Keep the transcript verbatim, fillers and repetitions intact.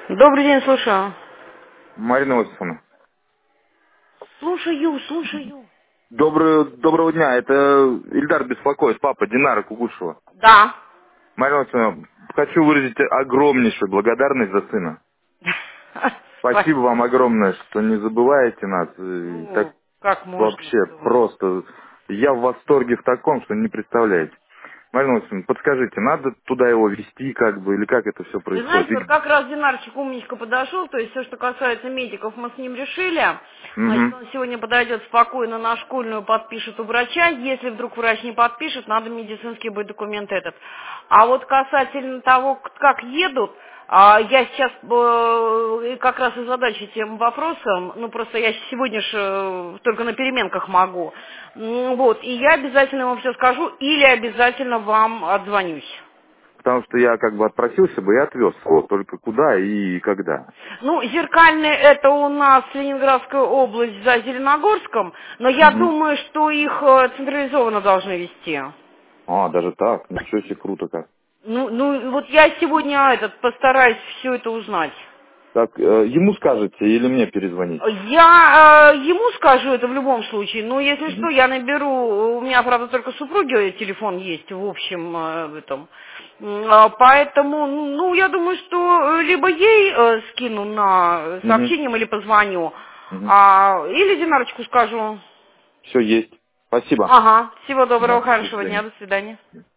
Добрый день, слушаю. Марина Осиповна. Слушаю, слушаю. Доброго, доброго дня. Это Ильдар беспокоит, папа Динара Кугушева. Да. Марина Осиповна, хочу выразить огромнейшую благодарность за сына. Спасибо вам Спасибо. огромное, что не забываете нас. И так Ну, как можно вообще забывать? просто. Я в восторге в таком, что не представляете. Марина Осиповна, подскажите, надо туда его везти как бы, или как это все Вы происходит? знаете, вот И- как раз Динарчик умничка подошел, то есть все, что касается медиков, мы с ним решили. Значит, Мгм. он сегодня подойдет спокойно на школьную, подпишет у врача. Если вдруг врач не подпишет, надо медицинский будет документ этот. А вот касательно того, к- как едут, а, я сейчас э, как раз и задача тем вопросом, ну просто я сегодня же только на переменках могу. М, Вот, и я обязательно вам все скажу или обязательно вам отзвонюсь. Потому что я как бы отпросился бы и отвез его, только куда и когда. Ну, зеркальные это у нас Ленинградская область за Зеленогорском, но я Мгм. думаю, что их э, централизованно должны вести. А, даже так? Ничего себе, круто как. Ну, ну, вот я сегодня этот постараюсь все это узнать. Так, э, ему скажете или мне перезвонить? Я э, ему скажу это в любом случае, но если что, Мгм. я наберу, у меня, правда, только супруги телефон есть в общем э, в этом. М, а, Поэтому, ну, я думаю, что э, либо ей э, скину на Мгм. сообщением или позвоню, Мгм. а, или Динарочку скажу. Все есть. Спасибо. Ага, всего доброго, Да, до хорошего дня, свидания. до свидания.